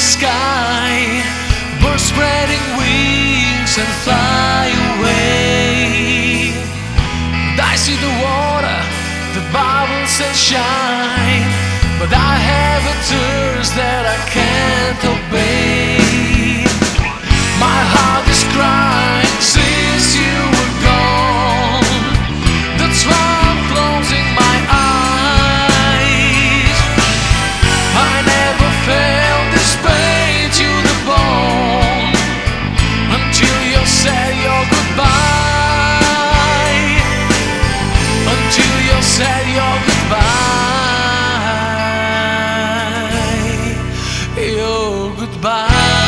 sky, birds spreading wings and fly away. And I see the water, the bubbles and shine, but I have a thirst that I can't obey. My heart is crying since you were gone. That's why I'm closing my eyes. I never felt this pain to the bone until you said your goodbye. Until you said your goodbye. Your goodbye.